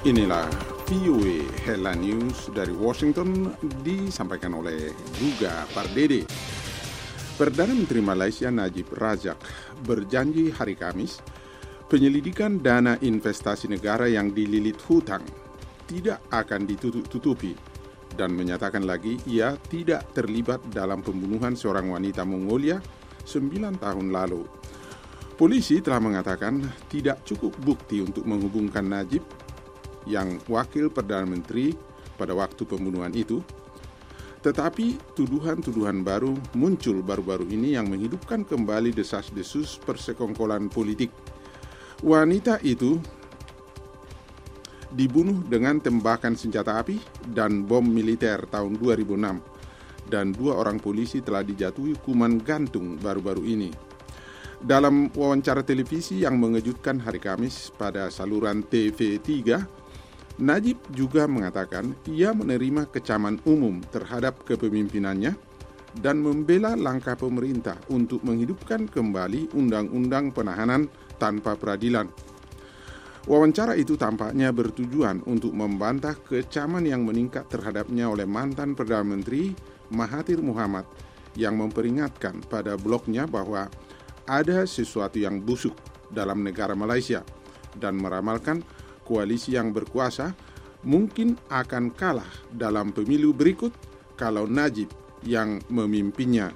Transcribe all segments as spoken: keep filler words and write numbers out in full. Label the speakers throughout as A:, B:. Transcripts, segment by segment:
A: Inilah V O A Headline News dari Washington disampaikan oleh Guga Pardede. Perdana Menteri Malaysia Najib Razak berjanji hari Kamis penyelidikan dana investasi negara yang dililit hutang tidak akan ditutup-tutupi dan menyatakan lagi ia tidak terlibat dalam pembunuhan seorang wanita Mongolia sembilan tahun lalu. Polisi telah mengatakan tidak cukup bukti untuk menghubungkan Najib yang wakil Perdana Menteri pada waktu pembunuhan itu, tetapi tuduhan-tuduhan baru muncul baru-baru ini yang menghidupkan kembali desas-desus persekongkolan politik. Wanita itu dibunuh dengan tembakan senjata api dan bom militer tahun dua ribu enam, dan dua orang polisi telah dijatuhi hukuman gantung baru-baru ini. Dalam wawancara televisi yang mengejutkan hari Kamis pada saluran T V tiga, Najib juga mengatakan ia menerima kecaman umum terhadap kepemimpinannya dan membela langkah pemerintah untuk menghidupkan kembali undang-undang penahanan tanpa peradilan. Wawancara itu tampaknya bertujuan untuk membantah kecaman yang meningkat terhadapnya oleh mantan Perdana Menteri Mahathir Mohamad yang memperingatkan pada blognya bahwa ada sesuatu yang busuk dalam negara Malaysia dan meramalkan koalisi yang berkuasa mungkin akan kalah dalam pemilu berikut kalau Najib yang memimpinnya.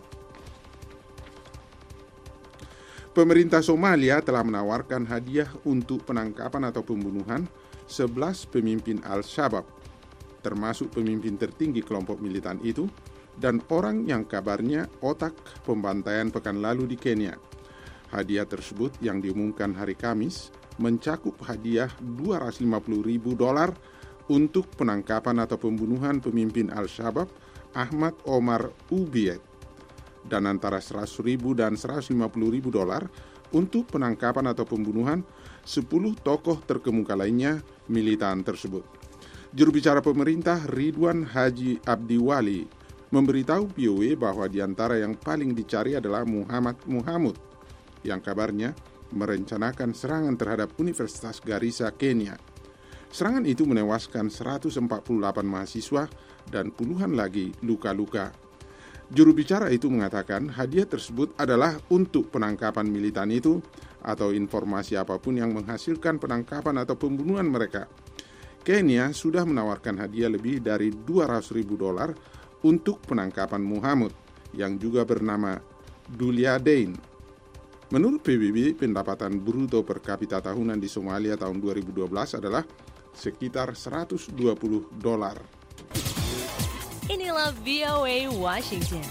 A: Pemerintah Somalia telah menawarkan hadiah untuk penangkapan atau pembunuhan sebelas pemimpin Al-Shabaab, termasuk pemimpin tertinggi kelompok militan itu, dan orang yang kabarnya otak pembantaian pekan lalu di Kenya. Hadiah tersebut yang diumumkan hari Kamis mencakup hadiah dua ratus lima puluh ribu dolar untuk penangkapan atau pembunuhan pemimpin Al-Shabaab Ahmad Omar Ubaid, dan antara seratus ribu dan seratus lima puluh ribu dolar untuk penangkapan atau pembunuhan sepuluh tokoh terkemuka lainnya militan tersebut. Juru bicara pemerintah Ridwan Haji Abdiwali memberitahu V O A bahwa di antara yang paling dicari adalah Muhammad Muhammad yang kabarnya merencanakan serangan terhadap Universitas Garissa, Kenya. Serangan itu menewaskan seratus empat puluh delapan mahasiswa dan puluhan lagi luka-luka. Juru bicara itu mengatakan hadiah tersebut adalah untuk penangkapan militan itu atau informasi apapun yang menghasilkan penangkapan atau pembunuhan mereka. Kenya sudah menawarkan hadiah lebih dari dua ratus ribu dolar untuk penangkapan Muhammad yang juga bernama Dulia Dane. Menurut P B B, pendapatan bruto per kapita tahunan di Somalia tahun dua ribu dua belas adalah sekitar seratus dua puluh dolar.
B: Inilah V O A Washington.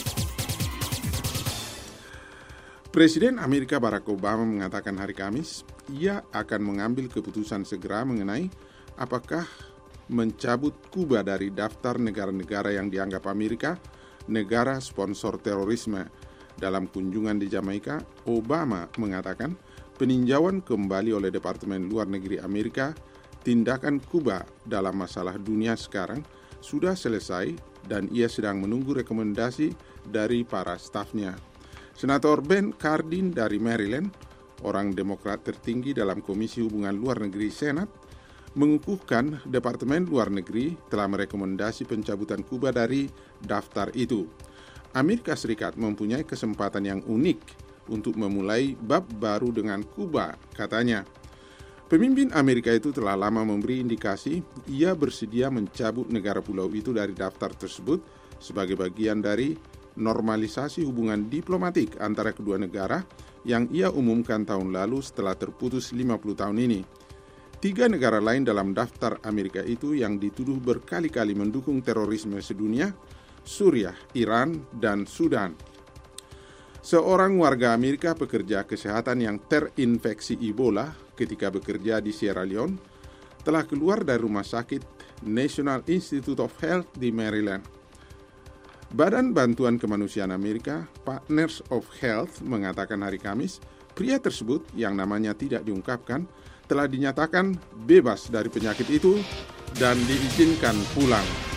A: Presiden Amerika Barack Obama mengatakan hari Kamis, ia akan mengambil keputusan segera mengenai apakah mencabut Kuba dari daftar negara-negara yang dianggap Amerika negara sponsor terorisme. Dalam kunjungan di Jamaika, Obama mengatakan peninjauan kembali oleh Departemen Luar Negeri Amerika tindakan Kuba dalam masalah dunia sekarang sudah selesai dan ia sedang menunggu rekomendasi dari para stafnya. Senator Ben Cardin dari Maryland, orang Demokrat tertinggi dalam Komisi Hubungan Luar Negeri Senat, mengukuhkan Departemen Luar Negeri telah merekomendasi pencabutan Kuba dari daftar itu. Amerika Serikat mempunyai kesempatan yang unik untuk memulai bab baru dengan Kuba, katanya. Pemimpin Amerika itu telah lama memberi indikasi ia bersedia mencabut negara pulau itu dari daftar tersebut sebagai bagian dari normalisasi hubungan diplomatik antara kedua negara yang ia umumkan tahun lalu setelah terputus lima puluh tahun ini. Tiga negara lain dalam daftar Amerika itu yang dituduh berkali-kali mendukung terorisme sedunia, Suriah, Iran, dan Sudan. Seorang warga Amerika pekerja kesehatan yang terinfeksi Ebola ketika bekerja di Sierra Leone telah keluar dari rumah sakit National Institute of Health di Maryland. Badan Bantuan Kemanusiaan Amerika, Partners of Health, mengatakan hari Kamis, pria tersebut yang namanya tidak diungkapkan telah dinyatakan bebas dari penyakit itu dan diizinkan pulang.